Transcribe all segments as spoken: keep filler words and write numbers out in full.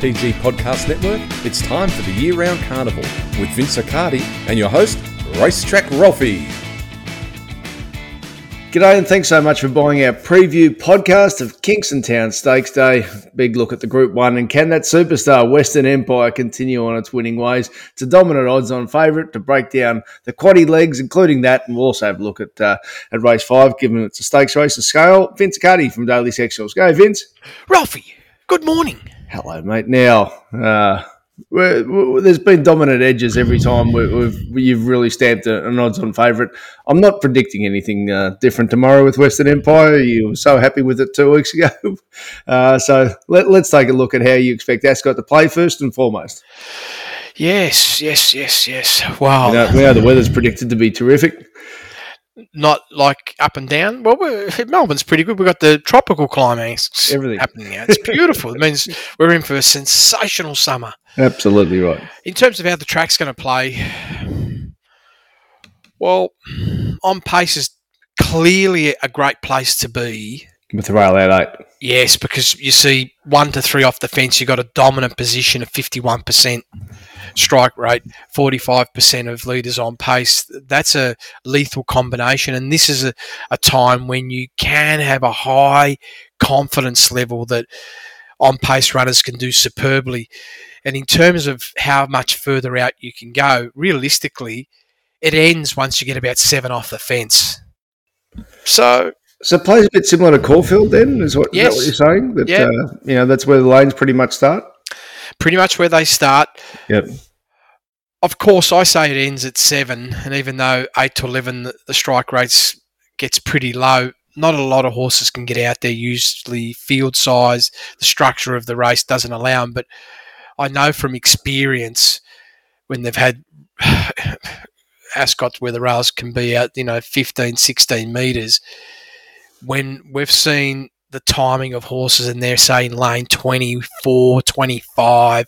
P G Podcast Network, it's time for the year-round carnival with Vince Accardi and your host, Racetrack Ralphie. G'day and thanks so much for buying our preview podcast of Kingston Town Stakes Day. Big look at the Group one, and can that superstar Western Empire continue on its winning ways? It's a dominant odds-on favourite to break down the quaddie legs, including that, and we'll also have a look at uh, at race five, given it's a stakes race to scale. Vince Accardi from Daily Sexuals. Go, Vince. Ralphie, good morning. Hello, mate. Now, uh, we're, we're, there's been dominant edges every time we, we've you've really stamped a, an odds-on favourite. I'm not predicting anything uh, different tomorrow with Western Empire. You were so happy with it two weeks ago. Uh, so let, let's take a look at how you expect Ascot to play first and foremost. Yes, yes, yes, yes. Wow. You know, we know the weather's predicted to be terrific. Not like up and down. Well, we're, Melbourne's pretty good. We've got the tropical climates Everything happening now. It's beautiful. It means we're in for a sensational summer. Absolutely right. In terms of how the track's going to play, well, on pace is clearly a great place to be. With the rail out eight. Yes, because you see one to three off the fence, you've got a dominant position of fifty-one percent strike rate, forty-five percent of leaders on pace. That's a lethal combination, and this is a, a time when you can have a high confidence level that on-pace runners can do superbly. And in terms of how much further out you can go, realistically, it ends once you get about seven off the fence. So... So it plays a bit similar to Caulfield then, is, what, yes. is that what you're saying? That, yeah. uh, you know, that's where the lanes pretty much start? Pretty much where they start. Yep. Of course, I say it ends at seven, and even though eight to eleven, the, the strike rates gets pretty low, not a lot of horses can get out there. Usually field size, the structure of the race doesn't allow them, but I know from experience when they've had Ascot where the rails can be out, you know, fifteen, sixteen metres, when we've seen the timing of horses and they're saying lane twenty-four, twenty-five,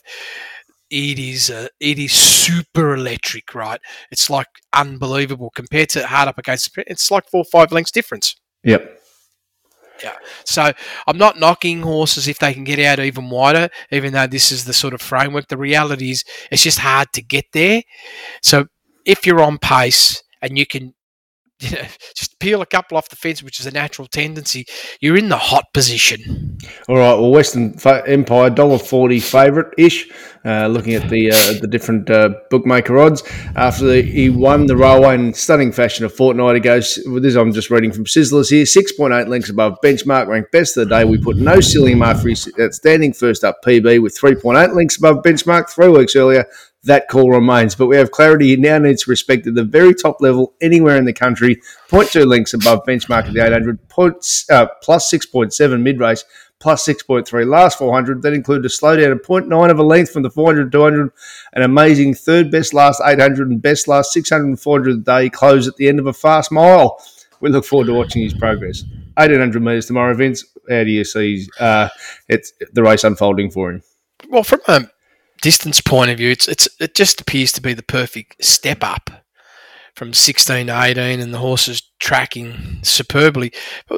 it is a, it is super electric, right? It's like unbelievable compared to hard up against, it's like four or five lengths difference. Yep. Yeah. So I'm not knocking horses if they can get out even wider, even though this is the sort of framework. The reality is it's just hard to get there. So if you're on pace and you can, you know, just peel a couple off the fence, which is a natural tendency, you're in the hot position. All right. Well, Western Empire, one dollar forty favourite-ish, uh, looking at the uh, the different uh, bookmaker odds. After the, he won the railway in stunning fashion a fortnight ago, with this I'm just reading from Sizzlers here, six point eight lengths above benchmark, ranked best of the day. We put no ceiling mark for his outstanding first up P B with three point eight lengths above benchmark three weeks earlier. That call remains, but we have clarity. He now needs respect at the very top level anywhere in the country. zero point two lengths above benchmark at the eight hundred, points, uh, plus six point seven mid-race, plus six point three last four hundred. That included a slowdown of zero point nine of a length from the four hundred to two hundred, an amazing third best last eight hundred and best last six hundred and four hundred a day close at the end of a fast mile. We look forward to watching his progress. eighteen hundred metres tomorrow, Vince. How do you see uh, it's the race unfolding for him? Well, from a distance point of view, it's it's it just appears to be the perfect step up from sixteen to eighteen, and the horse is tracking superbly. But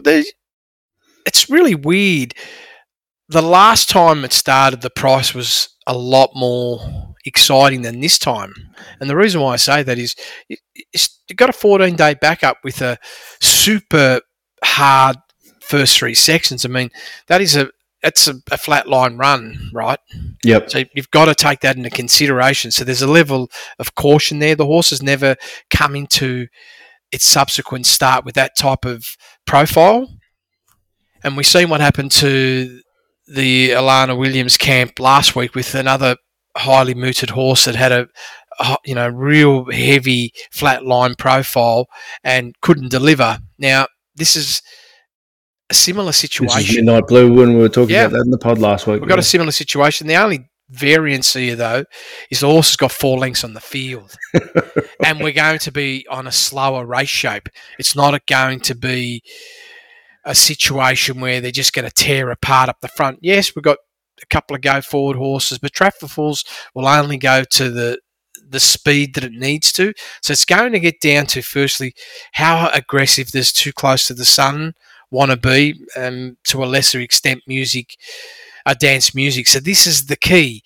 it's really weird. The last time it started, the price was a lot more exciting than this time, and the reason why I say that is you've got a fourteen-day backup with a super hard first three sections. I mean, that is a It's a, a flat line run, right? Yep. So you've got to take that into consideration. So there's a level of caution there. The horse has never come into its subsequent start with that type of profile. And we've seen what happened to the Alana Williams camp last week with another highly mooted horse that had a, a you know real heavy flat line profile and couldn't deliver. Now, this is a similar situation. This is Midnight Blue when we were talking yeah. about that in the pod last week. We've got a similar situation. The only variance here, though, is the horse has got four lengths on the field. And we're going to be on a slower race shape. It's not going to be a situation where they're just going to tear apart up the front. Yes, we've got a couple of go-forward horses, but Trafford Falls will only go to the the speed that it needs to. So it's going to get down to, firstly, how aggressive does Too Close to the Sun want to be, um, to a lesser extent music are dance music. So this is the key.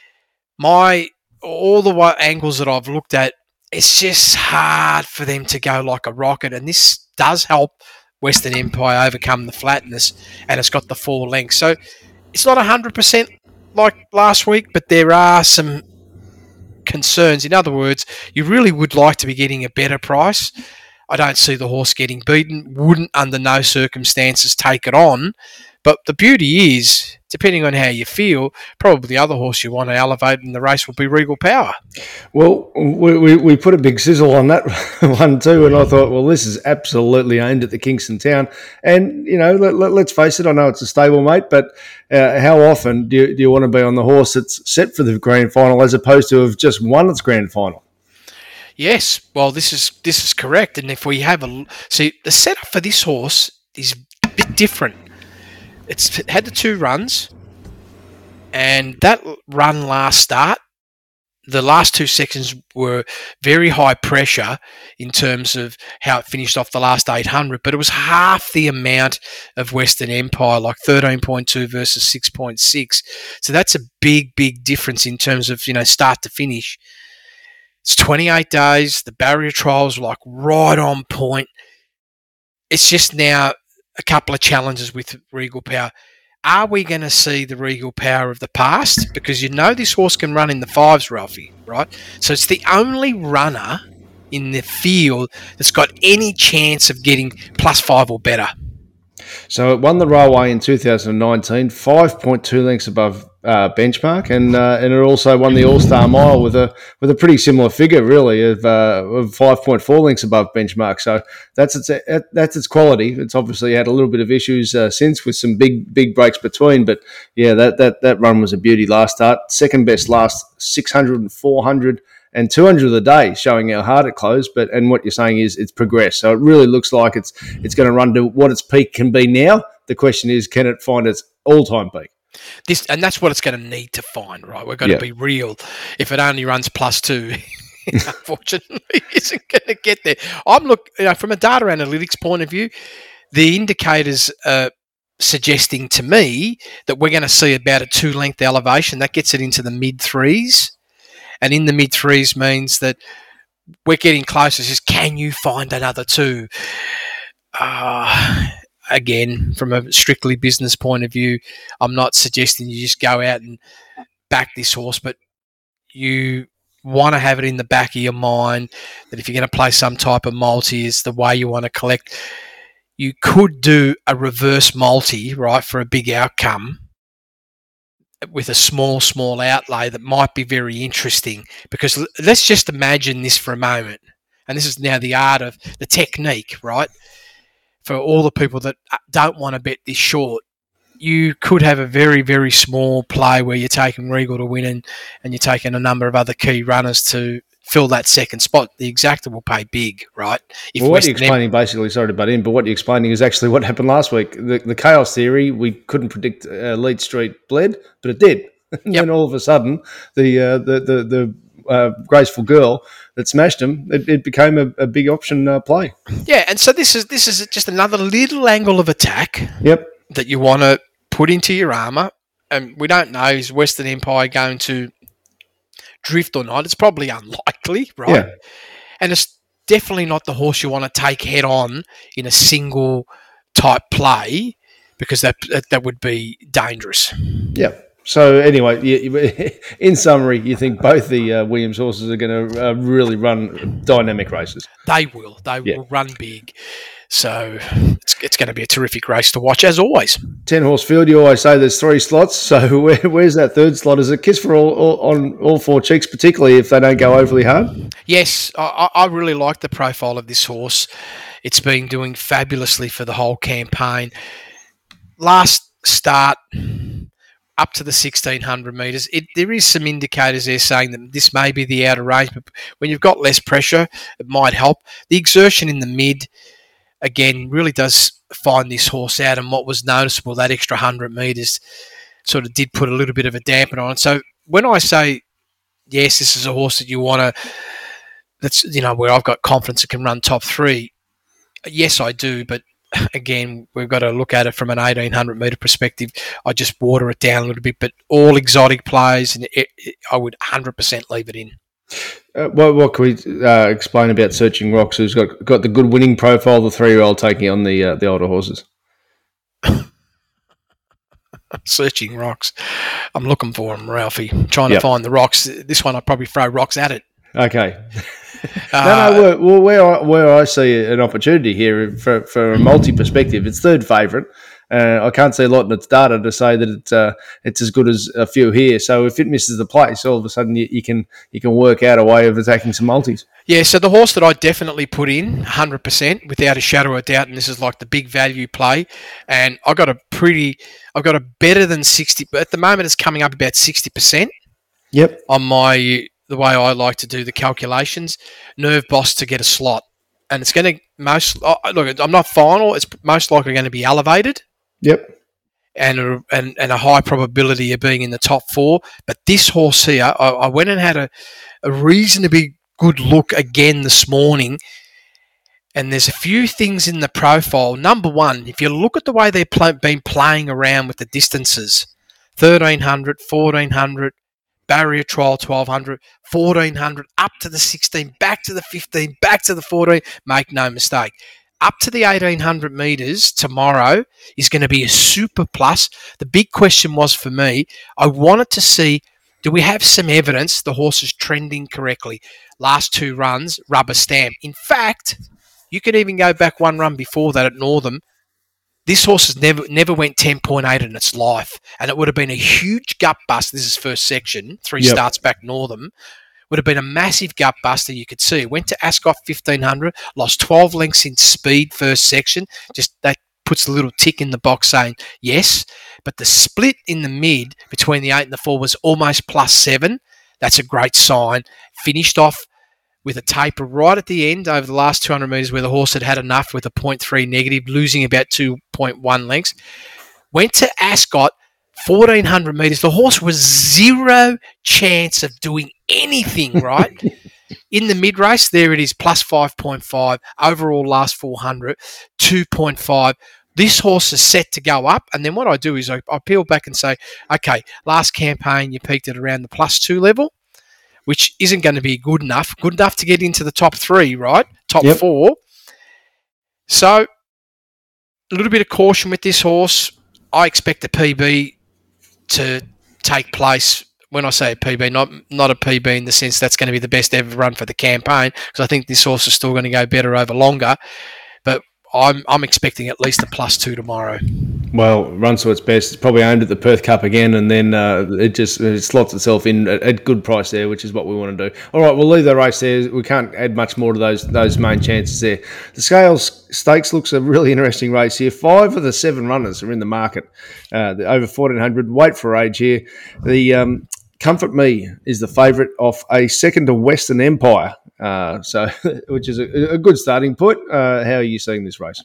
My all the wa- angles that I've looked at, it's just hard for them to go like a rocket, and this does help Western Empire overcome the flatness, and it's got the four lengths. So it's not one hundred percent like last week, but there are some concerns. In other words, you really would like to be getting a better price. I don't see the horse getting beaten, wouldn't under no circumstances take it on. But the beauty is, depending on how you feel, probably the other horse you want to elevate in the race will be Regal Power. Well, we, we, we put a big sizzle on that one too, and I thought, well, this is absolutely aimed at the Kingston Town. And, you know, let, let, let's face it, I know it's a stablemate, but uh, how often do you, do you want to be on the horse that's set for the grand final as opposed to have just won its grand final? Yes, well, this is this is correct. And if we have a... See, the setup for this horse is a bit different. It's had the two runs, and that run last start, the last two sections were very high pressure in terms of how it finished off the last eight hundred, but it was half the amount of Western Empire, like thirteen point two versus six point six. So that's a big, big difference in terms of, you know, start to finish. It's twenty-eight days. The barrier trials were like right on point. It's just now a couple of challenges with Regal Power. Are we going to see the Regal Power of the past? Because you know this horse can run in the fives, Ralphie, right? So it's the only runner in the field that's got any chance of getting plus five or better. So it won the Railway in two thousand nineteen, five point two lengths above uh, benchmark, and uh, and it also won the All-Star Mile with a with a pretty similar figure, really, of, uh, of five point four lengths above benchmark. So that's its that's its quality. It's obviously had a little bit of issues uh, since, with some big big breaks between, but yeah, that that that run was a beauty last start. Second best last six hundred and four hundred. And two hundred of the day, showing how hard it closed. But and what you're saying is it's progressed. So it really looks like it's it's going to run to what its peak can be now. The question is, can it find its all-time peak? This and that's what it's going to need to find, right? We've got Yeah. to be real. If it only runs plus two, unfortunately, it isn't going to get there. I'm look, you know, from a data analytics point of view, the indicators are suggesting to me that we're going to see about a two-length elevation. That gets it into the mid threes. And in the mid threes means that we're getting closer. It's just, can you find another two? Uh, again, from a strictly business point of view, I'm not suggesting you just go out and back this horse, but you want to have it in the back of your mind that if you're going to play some type of multi, is the way you want to collect. You could do a reverse multi, right, for a big outcome, with a small, small outlay that might be very interesting. Because l- let's just imagine this for a moment. And this is now the art of the technique, right? For all the people that don't want to bet this short, you could have a very, very small play where you're taking Regal to win and, and you're taking a number of other key runners to fill that second spot. The exactor will pay big, right? If Well, what Western you're explaining, basically, sorry to butt in, but what you're explaining is actually what happened last week. The, the chaos theory, we couldn't predict uh, Lead Street bled, but it did. And Yep. then all of a sudden, the uh, the the, the uh, graceful girl that smashed him, it, it became a, a big option uh, play. Yeah, and so this is this is just another little angle of attack Yep. that you want to put into your armour. And we don't know, is Western Empire going to drift or not? It's probably unlikely, right? Yeah. And it's definitely not the horse you want to take head on in a single type play, because that that, that would be dangerous. Yep. So anyway, you, you- in summary, you think both the uh, Williams horses are going to uh, really run dynamic races? They will. They Yeah. will run big. So it's, it's going to be a terrific race to watch, as always. Ten horse field. You always say there's three slots. So where, where's that third slot? Is it kiss for all, all on all four cheeks, particularly if they don't go overly hard? Yes, I, I really like the profile of this horse. It's been doing fabulously for the whole campaign. Last start, up to the sixteen hundred metres, it, there is some indicators there saying that this may be the outer range, but when you've got less pressure, it might help. The exertion in the mid, again, really does find this horse out, and what was noticeable, that extra one hundred metres sort of did put a little bit of a damper on it. So when I say, yes, this is a horse that you want to, that's, you know, where I've got confidence it can run top three, yes, I do, but again, we've got to look at it from an eighteen hundred metre perspective. I just water it down a little bit, but all exotic plays, and it, it, I would one hundred percent leave it in. Uh, what, what can we uh, explain about Searching Rocks, who's got got the good winning profile, the three-year-old taking on the uh, the older horses? Searching Rocks. I'm looking for them, Ralphie. I'm trying Yep. to find the rocks. This one, I'll probably throw rocks at it. Okay. Uh, no, no. Where, well, where I, where I see an opportunity here for for a multi perspective, it's third favourite. Uh, I can't see a lot in its data to say that it's uh, it's as good as a few here. So if it misses the place, all of a sudden you, you can you can work out a way of attacking some multis. Yeah, so the horse that I definitely put in one hundred percent without a shadow of doubt, and this is like the big value play, and I got a pretty, I've got a better than sixty, but at the moment it's coming up about sixty percent Yep. on my, the way I like to do the calculations, Nerve Boss to get a slot. And it's going to most, oh, look, I'm not final, it's most likely going to be elevated. Yep. And a, and, and a high probability of being in the top four. But this horse here, I, I went and had a, a reasonably good look again this morning, and there's a few things in the profile. Number one, if you look at the way they've play, been playing around with the distances, thirteen hundred, fourteen hundred, barrier trial twelve hundred, fourteen hundred, up to the sixteen, back to the fifteen, back to the fourteen, make no mistake. Up to the eighteen hundred metres tomorrow is going to be a super plus. The big question was for me, I wanted to see, do we have some evidence the horse is trending correctly? Last two runs, rubber stamp. In fact, you could even go back one run before that at Northam. This horse has never never went ten point eight in its life, and it would have been a huge gut bust. This is first section, three Yep. starts back Northam. Would have been a massive gut buster, you could see. Went to Ascot fifteen hundred, lost twelve lengths in speed first section. Just that puts a little tick in the box saying yes. But the split in the mid between the eight and the four was almost plus seven. That's a great sign. Finished off with a taper right at the end over the last two hundred metres where the horse had had enough with a point three negative, losing about two point one lengths. Went to Ascot, fourteen hundred metres. The horse was zero chance of doing anything, right? In the mid-race, there it is, plus five point five. Overall, last four hundred, two point five. This horse is set to go up, and then what I do is I, I peel back and say, okay, last campaign you peaked at around the plus two level, which isn't going to be good enough, good enough to get into the top three, right? Top Yep. four. So, a little bit of caution with this horse. I expect the P B to take place. When I say a P B, not not a P B in the sense that's going to be the best ever run for the campaign, because I think this horse is still going to go better over longer. But I'm I'm expecting at least a plus two tomorrow. Well, runs to its best. It's probably aimed at the Perth Cup again, and then uh, it just it slots itself in at, at good price there, which is what we want to do. All right, we'll leave the race there. We can't add much more to those those main chances there. The Scales Stakes looks a really interesting race here. Five of the seven runners are in the market, uh, the over fourteen hundred. Wait for age here. The um, Comfort Me is the favourite off a second to Western Empire, uh, so which is a, a good starting point. Uh, how are you seeing this race?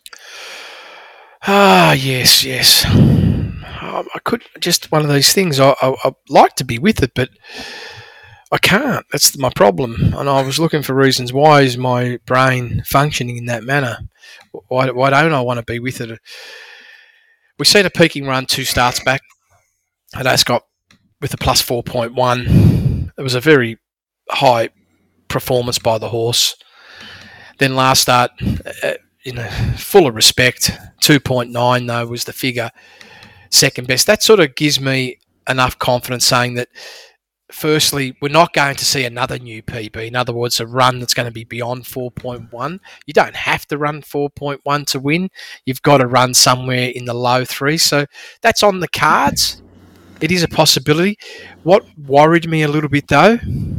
Ah, yes, yes. Um, I could just one of these things. I, I I'd like to be with it, but I can't. That's my problem. And I was looking for reasons. Why is my brain functioning in that manner? Why why don't I want to be with it? We've seen a peaking run two starts back at Ascot with a plus four point one. It was a very high performance by the horse. Then last start, uh, you know, full of respect, two point nine though was the figure, second best. That sort of gives me enough confidence saying that, firstly, we're not going to see another new P B. In other words, a run that's going to be beyond four point one. You don't have to run four point one to win. You've got to run somewhere in the low three. So that's on the cards. It is a possibility. What worried me a little bit, though,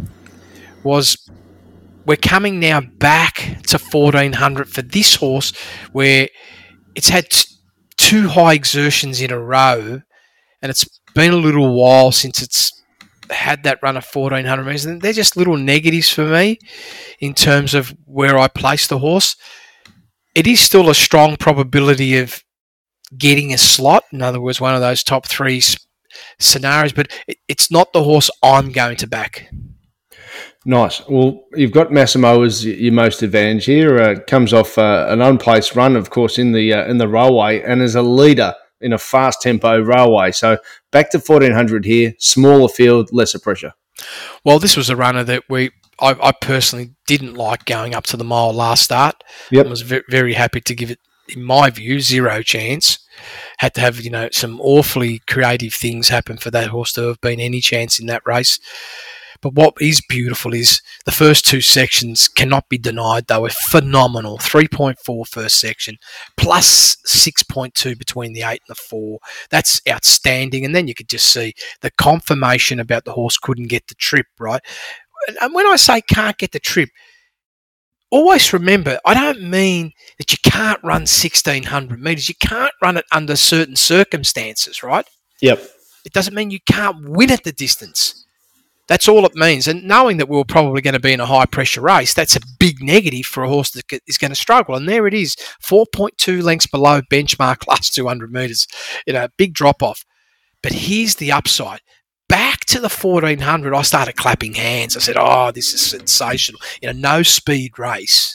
was we're coming now back to fourteen hundred for this horse, where it's had t- two high exertions in a row, and it's been a little while since it's had that run of fourteen hundred metres. And they're just little negatives for me in terms of where I place the horse. It is still a strong probability of getting a slot, in other words, one of those top three s- scenarios, but it, it's not the horse I'm going to back. Nice. Well, you've got Massimo as your most advantage here. Uh, comes off uh, an unplaced run, of course, in the uh, in the railway, and is a leader in a fast tempo railway. So back to fourteen hundred here, smaller field, lesser pressure. Well, this was a runner that we I, I personally didn't like going up to the mile last start. Yep. I was ve- very happy to give it, in my view, zero chance. Had to have, you know, some awfully creative things happen for that horse to have been any chance in that race. But what is beautiful is the first two sections cannot be denied. They were phenomenal. three point four first section, plus six point two between the eight and the four. That's outstanding. And then you could just see the confirmation about the horse couldn't get the trip, right? And when I say can't get the trip, always remember, I don't mean that you can't run sixteen hundred metres. You can't run it under certain circumstances, right? Yep. It doesn't mean you can't win at the distance. That's all it means. And knowing that we we're probably going to be in a high-pressure race, that's a big negative for a horse that is going to struggle. And there it is, four point two lengths below benchmark last two hundred metres. You know, big drop-off. But here's the upside. Back to the fourteen hundred, I started clapping hands. I said, oh, this is sensational. In a no-speed race,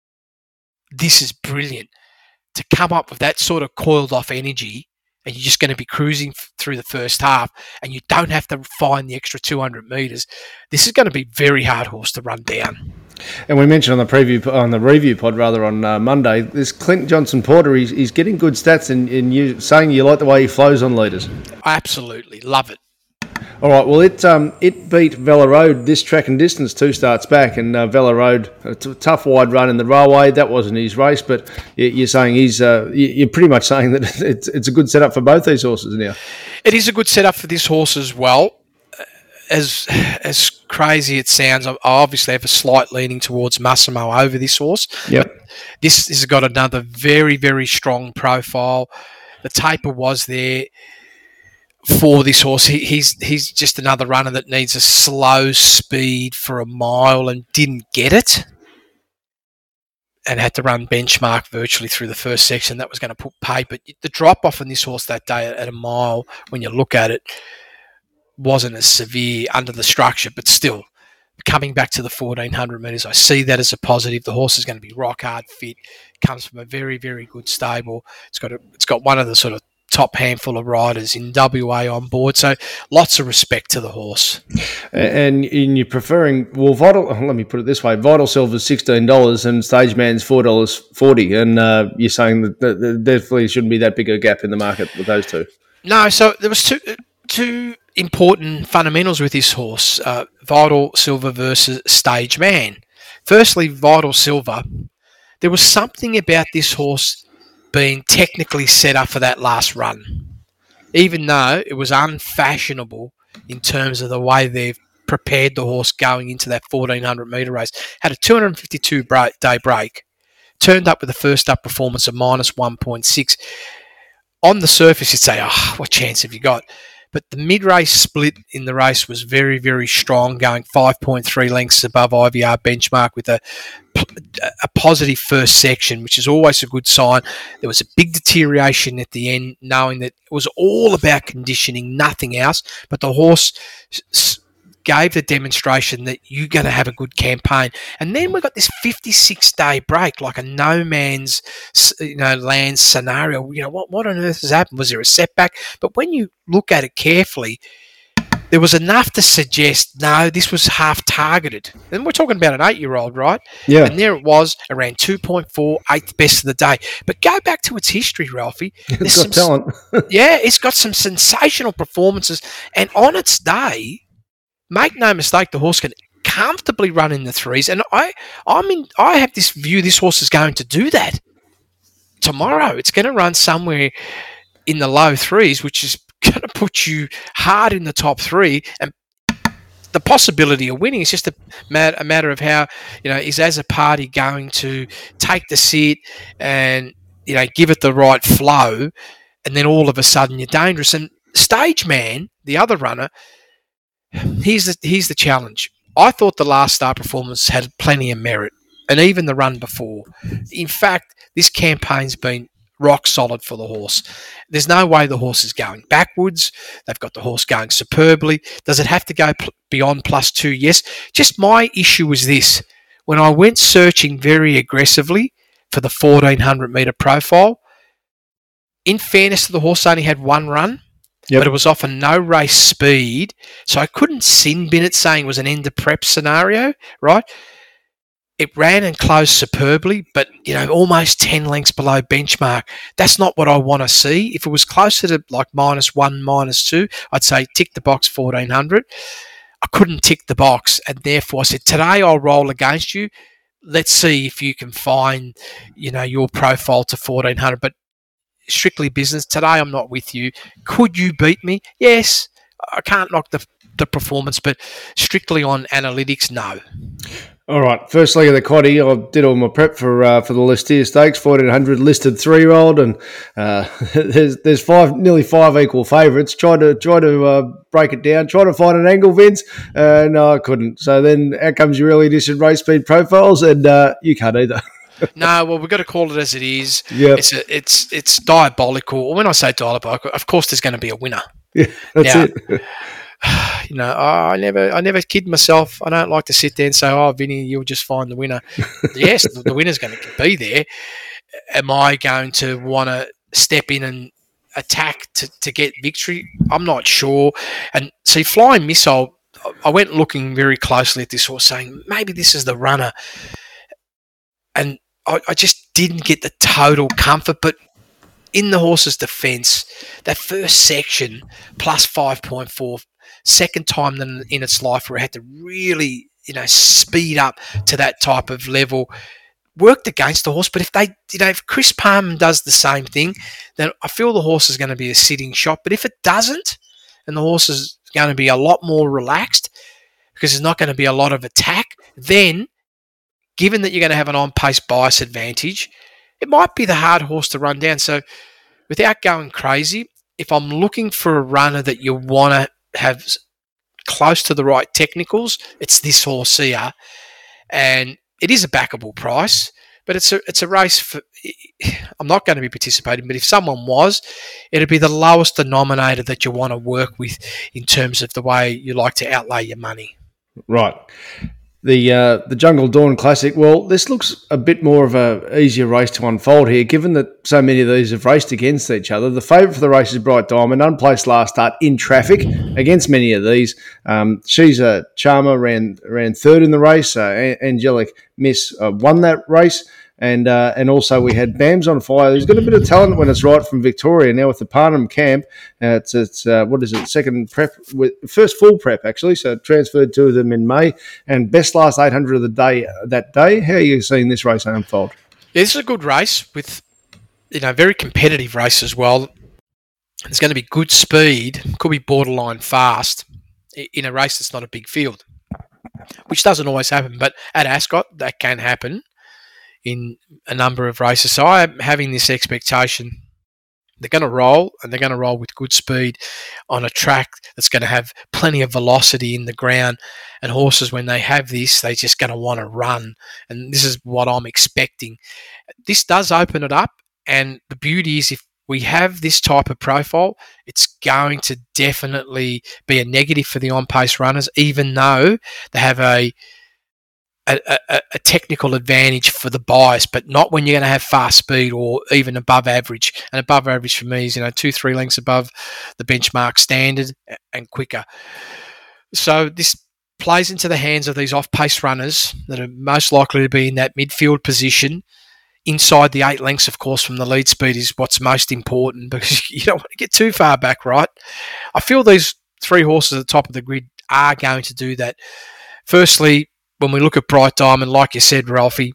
this is brilliant. To come up with that sort of coiled-off energy, and you're just going to be cruising f- through the first half, and you don't have to find the extra two hundred metres. This is going to be a very hard horse to run down. And we mentioned on the preview, on the review pod rather, on uh, Monday, this Clinton Johnson Porter, he's, he's getting good stats, and, and you saying you like the way he flows on leaders. Absolutely love it. All right, well, it um, it beat Vela Road this track and distance two starts back, and uh, Vela Road, a t- tough wide run in the railway. That wasn't his race, but you're saying he's uh, you're pretty much saying that it's it's a good setup for both these horses now. It is a good setup for this horse as well. As as crazy it sounds, I obviously have a slight leaning towards Massimo over this horse. Yep. This has got another very, very strong profile. The taper was there for this horse. He, he's he's just another runner that needs a slow speed for a mile and didn't get it, and had to run benchmark virtually through the first section. That was going to put pay. But the drop off in this horse that day at a mile, when you look at it, wasn't as severe under the structure, but still coming back to the fourteen hundred metres, I see that as a positive. The horse is going to be rock hard fit, comes from a very, very good stable. It's got a, it's got one of the sort of top handful of riders in W A on board, so lots of respect to the horse. And, and you're preferring, well, Vital, let me put it this way, Vital Silver's sixteen dollars and Stage Man's four dollars forty, and uh, you're saying that there definitely shouldn't be that big a gap in the market with those two. No, so there was two two important fundamentals with this horse, uh, Vital Silver versus Stage Man. Firstly, Vital Silver, there was something about this horse being technically set up for that last run, even though it was unfashionable in terms of the way they've prepared the horse going into that fourteen hundred metre race. Had a two hundred fifty-two day break, turned up with a first up performance of minus one point six. On the surface, you'd say, oh, what chance have you got? But the mid-race split in the race was very, very strong, going five point three lengths above I V R benchmark with a, a positive first section, which is always a good sign. There was a big deterioration at the end, knowing that it was all about conditioning, nothing else. But the horse s- gave the demonstration that you're going to have a good campaign. And then we got this fifty-six day break, like a no man's, you know, land scenario. You know, what, what on earth has happened? Was there a setback? But when you look at it carefully, there was enough to suggest, no, this was half targeted. And we're talking about an eight-year-old, right? Yeah. And there it was, around two point four, eighth best of the day. But go back to its history, Ralphie. It's got talent. Yeah, it's got some sensational performances. And on its day, make no mistake, the horse can comfortably run in the threes. And I, I mean, I have this view this horse is going to do that tomorrow. It's going to run somewhere in the low threes, which is going to put you hard in the top three. And the possibility of winning is just a, mat- a matter of how, you know, is as a party going to take the seat and, you know, give it the right flow, and then all of a sudden you're dangerous. And Stage Man, the other runner, Here's the, here's the challenge. I thought the last start performance had plenty of merit, and even the run before. In fact, this campaign's been rock solid for the horse. There's no way the horse is going backwards. They've got the horse going superbly. Does it have to go pl- beyond plus two? Yes. Just my issue was this. When I went searching very aggressively for the fourteen hundred metre profile, in fairness to the horse, only had one run, yep. but it was off a no race speed. So I couldn't sin bin it saying it was an end of prep scenario, right? It ran and closed superbly, but, you know, almost ten lengths below benchmark. That's not what I want to see. If it was closer to like minus one, minus two, I'd say tick the box fourteen hundred. I couldn't tick the box, and therefore I said, today I'll roll against you. Let's see if you can find, you know, your profile to fourteen hundred. But strictly business, today I'm not with you. Could you beat me? Yes. I can't knock the, the performance, but strictly on analytics, no. All right, first leg of the quaddie, I did all my prep for uh, for the Listia Stakes, fourteen hundred listed three-year-old, and uh, there's there's five nearly five equal favourites. Tried to try to uh, break it down, try to find an angle, Vince. Uh, no, I couldn't. So then out comes your early edition race speed profiles, and uh, you can't either. No, well, we've got to call it as it is. Yep. It's a, it's it's diabolical. When I say diabolical, of course, there's going to be a winner. Yeah, that's now, it. You know, I never, I never kid myself. I don't like to sit there and say, "Oh, Vinny, you'll just find the winner." Yes, the, the winner's going to be there. Am I going to want to step in and attack to, to get victory? I'm not sure. And see, Flying Missile, I went looking very closely at this horse, saying maybe this is the runner, and I, I just didn't get the total comfort. But in the horse's defence, that first section plus five point four. Second time in, in its life where it had to really, you know, speed up to that type of level, worked against the horse. But if they, you know, if Chris Palmer does the same thing, then I feel the horse is going to be a sitting shot. But if it doesn't, and the horse is going to be a lot more relaxed because there's not going to be a lot of attack, then given that you're going to have an on-pace bias advantage, it might be the hard horse to run down. So without going crazy, if I'm looking for a runner that you want to have close to the right technicals, it's this horse here, and it is a backable price, but it's a it's a race for. I'm not going to be participating, but if someone was, it'd be the lowest denominator that you want to work with in terms of the way you like to outlay your money. Right. The uh, the Jungle Dawn Classic, well, this looks a bit more of a easier race to unfold here, given that so many of these have raced against each other. The favourite for the race is Bright Diamond, unplaced last start in traffic against many of these. Um, she's a charmer, ran ran third in the race. Uh, Angelic Miss uh, won that race. And uh, and also we had Bams on Fire. He's got a bit of talent when it's right from Victoria. Now with the Parnham camp, uh, it's it's uh, what is it? Second prep, with first full prep actually. So transferred two of them in May, and best last eight hundred of the day that day. How are you seeing this race unfold? Yeah, this is a good race with, you know, very competitive race as well. There's going to be good speed. Could be borderline fast in a race that's not a big field, which doesn't always happen. But at Ascot, that can happen in a number of races. So I'm having this expectation they're going to roll, and they're going to roll with good speed on a track that's going to have plenty of velocity in the ground. And horses, when they have this, they're just going to want to run. And this is what I'm expecting. This does open it up, and the beauty is if we have this type of profile, it's going to definitely be a negative for the on-pace runners, even though they have a A, a, a technical advantage for the bias, but not when you're going to have fast speed or even above average. And above average for me is, you know, two, three lengths above the benchmark standard and quicker. So this plays into the hands of these off-pace runners that are most likely to be in that midfield position. Inside the eight lengths, of course, from the lead speed is what's most important, because you don't want to get too far back, right? I feel these three horses at the top of the grid are going to do that. Firstly, when we look at Bright Diamond, like you said, Ralphie,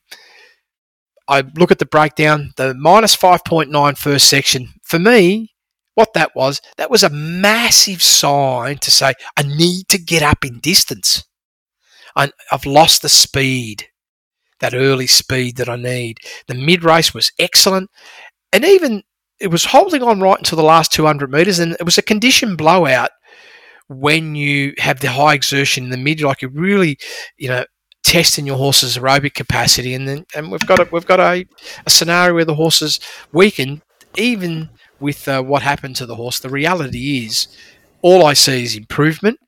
I look at the breakdown, the minus five point nine first section. For me, what that was, that was a massive sign to say, I need to get up in distance. I, I've lost the speed, that early speed that I need. The mid-race was excellent. And even it was holding on right until the last two hundred metres, and it was a condition blowout when you have the high exertion in the mid, like you really, you know, testing your horse's aerobic capacity, and then and we've got a, we've got a, a scenario where the horse is weakened even with uh, what happened to the horse, the reality is all I see is improvement.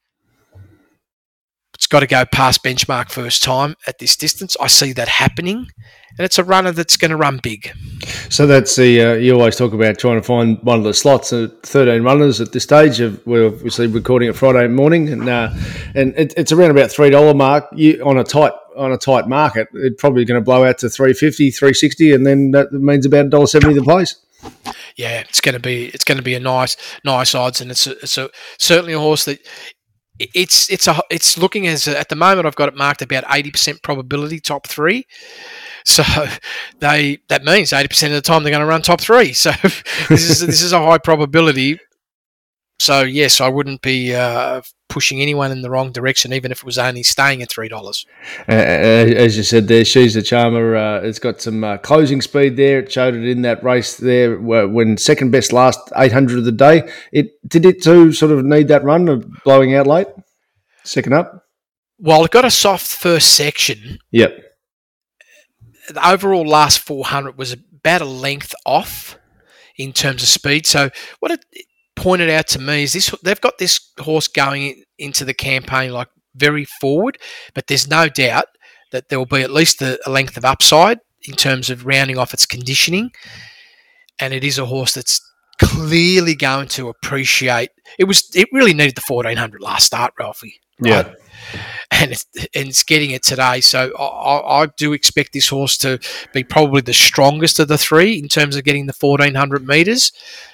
It's got to go past benchmark first time at this distance. I see that happening, and it's a runner that's going to run big. So that's the uh, you always talk about trying to find one of the slots. Uh, thirteen runners at this stage. Of, we're obviously recording it Friday morning, and uh, and it, it's around about three dollar mark you, on a tight on a tight market. It's probably going to blow out to three fifty, three sixty, and then that means about a dollar seventy the place. Yeah, it's going to be it's going to be a nice nice odds, and it's a, it's a certainly a horse that. It's it's a it's looking as a, at the moment I've got it marked about eighty percent probability top three, so they that means eighty percent of the time they're going to run top three. So this is this is a high probability. So yes, I wouldn't be uh, pushing anyone in the wrong direction, even if it was only staying at three dollars. Uh, as you said, there, She's the Charmer. Uh, it's got some uh, closing speed there. It showed it in that race there when second best last eight hundred of the day. It did it too. Sort of need that run of blowing out late. Second up. While it got a soft first section. Yep. The overall last four hundred was about a length off in terms of speed. So what it pointed out to me is this: they've got this horse going into the campaign like very forward, but there's no doubt that there will be at least a, a length of upside in terms of rounding off its conditioning, and it is a horse that's clearly going to appreciate. It was it really needed the fourteen hundred last start, Ralphie. Right? Yeah. And it's, and it's getting it today. So I, I do expect this horse to be probably the strongest of the three in terms of getting the fourteen hundred metres.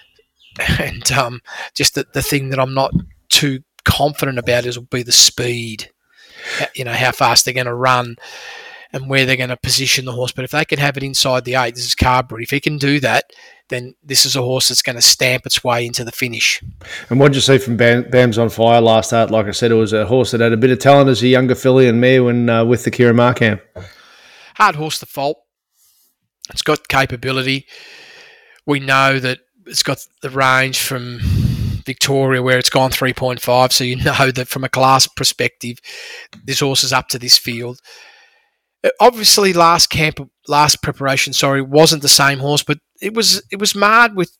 And um, just the, the thing that I'm not too confident about is will be the speed. You know, how fast they're going to run and where they're going to position the horse. But if they can have it inside the eight, this is Carberry. If he can do that, then this is a horse that's going to stamp its way into the finish. And what did you see from Bam, Bam's on Fire last start? Like I said, it was a horse that had a bit of talent as a younger filly and mare when uh, with the Kira Markham. Hard horse to fault. It's got capability. We know that it's got the range from Victoria where it's gone three point five, so you know that from a class perspective, this horse is up to this field. Obviously, last camp, last preparation, sorry, wasn't the same horse, but it was it was marred with.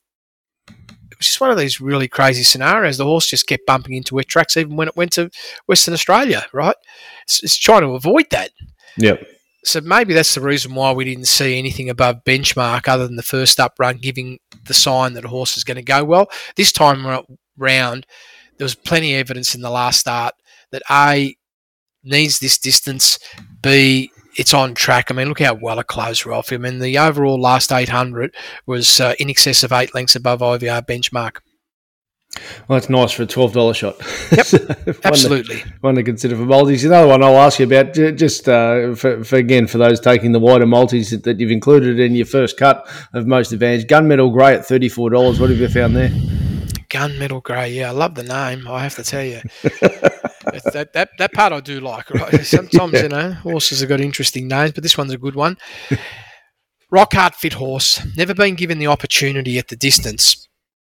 It was just one of these really crazy scenarios. The horse just kept bumping into wet tracks, even when it went to Western Australia. Right, it's, it's trying to avoid that. Yep. So maybe that's the reason why we didn't see anything above benchmark other than the first up run giving the sign that a horse is going to go well. This time round, there was plenty of evidence in the last start that A, needs this distance, B, it's on track. I mean, look how well it closed, Ralph. I mean, the overall last eight hundred was uh, in excess of eight lengths above I V R benchmark. Well, that's nice for a twelve dollar shot. Yep, so absolutely. One to, one to consider for multis. Another one I'll ask you about, just uh, for, for, again, for those taking the wider multis that, that you've included in your first cut of Most Advantage. Gunmetal Grey at thirty-four dollars. What have you found there? Gunmetal Grey, yeah. I love the name, I have to tell you. that, that that part I do like, right? Sometimes, yeah. you know, horses have got interesting names, but this one's a good one. Rock hard fit horse, never been given the opportunity at the distance,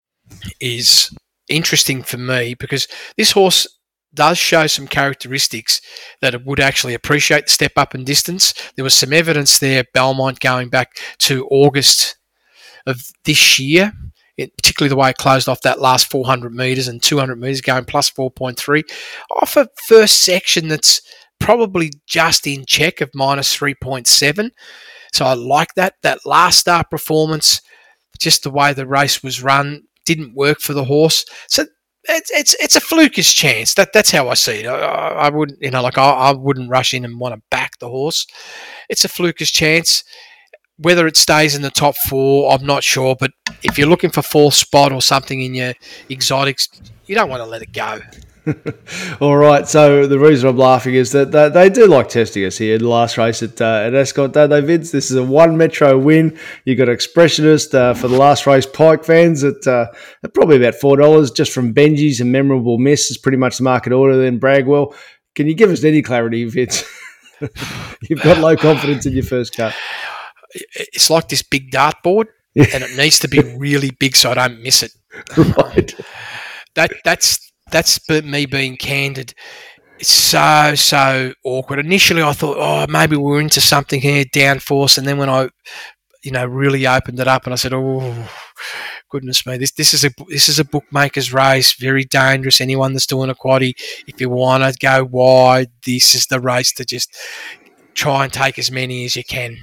is interesting for me because this horse does show some characteristics that it would actually appreciate the step up in distance. There was some evidence there, Belmont, going back to August of this year, it, particularly the way it closed off that last four hundred metres and two hundred metres going plus four point three off a first section that's probably just in check of minus three point seven. So I like that. That last start performance, just the way the race was run, didn't work for the horse. So it's it's it's a flukish chance. That that's how I see it. I, I wouldn't, you know, like I, I wouldn't rush in and want to back the horse. It's a flukish chance. Whether it stays in the top four, I'm not sure. But if you're looking for fourth spot or something in your exotics, you don't want to let it go. All right, so the reason I'm laughing is that they, they do like testing us here. The last race at, uh, at Ascot, don't they, Vince? This is a one Metro win. You got Expressionist uh, for the last race. Pike fans at, uh, at probably about four dollars just from Benji's and Memorable Miss is pretty much the market order. Then Bragwell. Can you give us any clarity, Vince? You've got low confidence in your first cut. It's like this big dartboard, yeah. And it needs to be really big so I don't miss it. Right. That that's. That's me being candid. It's so, so awkward. Initially, I thought, oh, maybe we're into something here, downforce. And then when I, you know, really opened it up, and I said, "Oh, goodness me, this this is a this is a bookmaker's race, very dangerous. Anyone that's doing a quaddie, if you want to go wide, this is the race to just try and take as many as you can."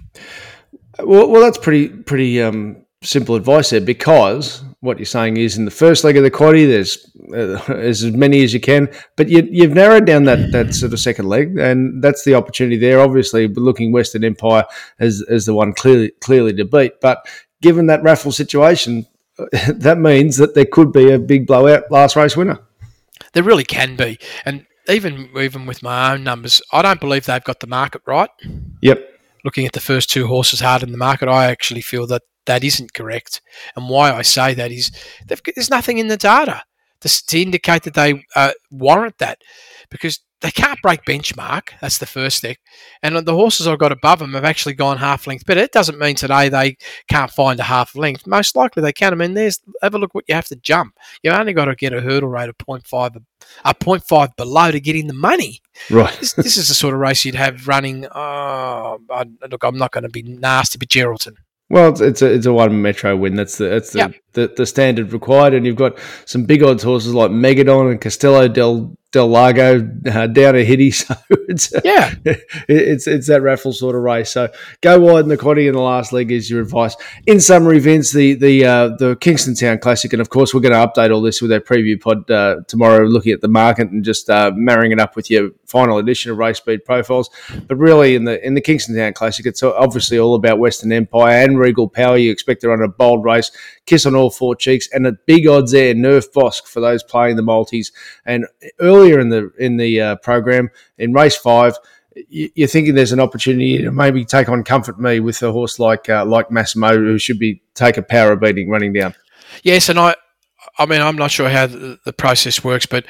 Well, well, that's pretty pretty um, simple advice there, because what you're saying is in the first leg of the quaddie, there's, uh, there's as many as you can, but you, you've narrowed down that, that sort of second leg, and that's the opportunity there. Obviously, we're looking Western Empire as as the one clearly clearly to beat, but given that raffle situation, that means that there could be a big blowout last race winner. There really can be, and even even with my own numbers, I don't believe they've got the market right. Yep. Looking at the first two horses hard in the market, I actually feel that that isn't correct. And why I say that is there's nothing in the data to, to indicate that they uh, warrant that, because they can't break benchmark. That's the first thing. And the horses I've got above them have actually gone half length better. It doesn't mean today they can't find a half length. Most likely they can. I mean, there's have a look what you have to jump. You only got to get a hurdle rate of zero point five, a zero point five below to get in the money. Right. This, this is the sort of race you'd have running. Oh, I, look, I'm not going to be nasty, but Geraldton. Well, it's, it's a it's a one metro win. That's the that's the, Yep. the, the standard required, and you've got some big odds horses like Megadon and Castello del Del Lago uh, down a hitty. So it's Yeah. it's it's that raffle sort of race. So go wide in the quaddie in the last leg is your advice. In summary, Vince, the the uh, the Kingston Town Classic, and of course we're going to update all this with our preview pod uh, tomorrow, looking at the market and just uh, marrying it up with your final edition of Race Speed Profiles. But really, in the in the Kingston Town Classic, it's obviously all about Western Empire and Regal Power. You expect to run a bold race, kiss on all four cheeks, and at big odds there, Nerf Bosk for those playing the multis. And earlier in the in the uh, program, in race five, you're thinking there's an opportunity to maybe take on Comfort Me with a horse like uh, like Massimo, who should be take a power beating running down. Yes, and I, I mean, I'm not sure how the, the process works, but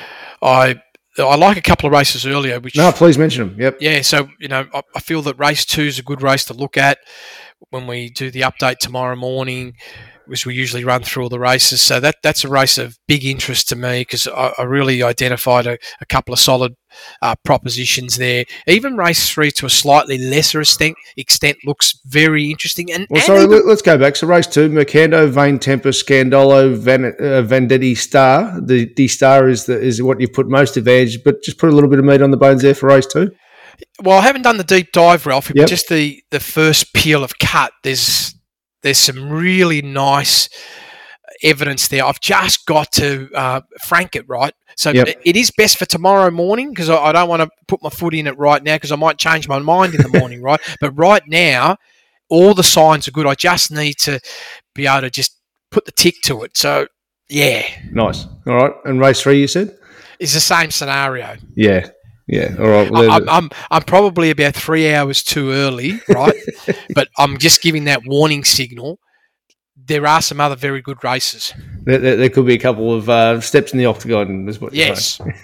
I. I like a couple of races earlier. Which No, please mention them. Yep. Yeah, so, you know, I, I feel that race two is a good race to look at when we do the update tomorrow morning, which we usually run through all the races. So that that's a race of big interest to me, because I, I really identified a, a couple of solid uh, propositions there. Even race three, to a slightly lesser extent, extent looks very interesting. And, Well, and sorry, even, let's go back. So race two, Mercando, Vain Temper, Scandalo, Van, uh, Vendetti Star. The D Star is the is what you put most advantage, but just put a little bit of meat on the bones there for race two. well, I haven't done the deep dive, Ralph, Yep. but just the, the first peel of cut, there's there's some really nice evidence there. I've just got to uh, frank it, right? So Yep. it, it is best for tomorrow morning, because I, I don't want to put my foot in it right now, because I might change my mind in the morning, right? But right now, all the signs are good. I just need to be able to just put the tick to it. So, yeah, Nice. All right. And race three, you said? it's the same scenario. Yeah. Yeah. All right. I- Well, I'm, I'm I'm probably about three hours too early, right? But I'm just giving that warning signal. There are some other very good races. there, there, there could be a couple of uh, steps in the octagon, is what you're Yes. saying.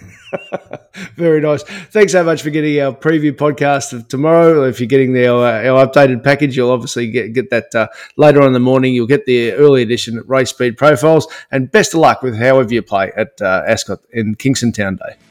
Very nice. Thanks so much for getting our preview podcast of tomorrow. If you're getting the, our, our updated package, you'll obviously get, get that uh, later on in the morning. You'll get the early edition at Race Speed Profiles. And best of luck with however you play at uh, Ascot in Kingston Town Day.